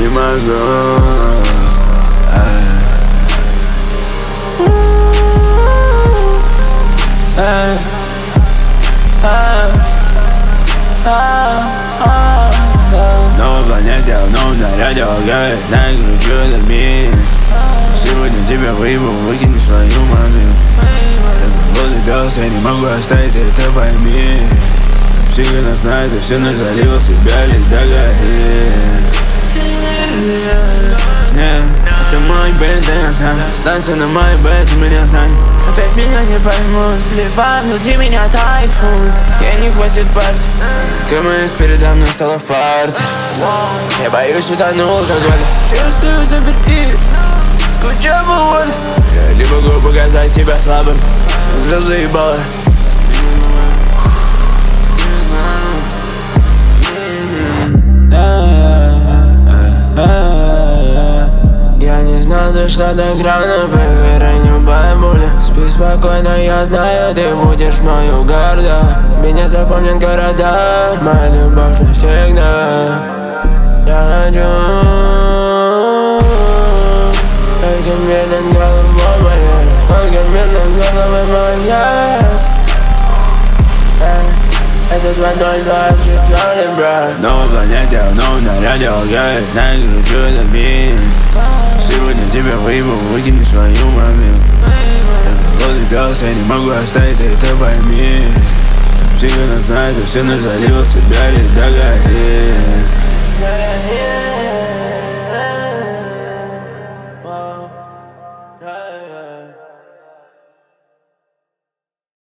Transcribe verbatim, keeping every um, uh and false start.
не могу. Эй, эй, эй, эй. Новая планета в новом наряде, лагает, накручу этот мир. Сегодня тебя выебу, выкини свою маму. Я голодный пес, я не могу оставить, это пойми. Психо нас знает, и все ночь залил себя, лишь догорит. Не, это мой бэнд, я знаю. Станция на мой бэнд, ты меня знай. Опять меня не поймут, плевать, внутри меня тайфун. Я не хватит партии, КМС передо мной стала в парте. Я боюсь, утонул, как вода. Чувствую заперти, скучаю по воде. Я не могу показать себя слабым, уже заебало. Я не знал, ты что так рано, поверь, бабуля. Спи спокойно, я знаю, ты будешь мною горда. Меня запомнят города, моя любовь навсегда. Я хочу, только медленно головой моей, только медленно головой моей. Это два ноль два четыре, брат. Новая планета в новом наряде, лагает, накручу этот мир. Сегодня тебя выебу, выкини свою маму. Я голодный пес, я не могу оставить, это пойми. Психо нас знает, и все ночь залил себя, лишь догорит.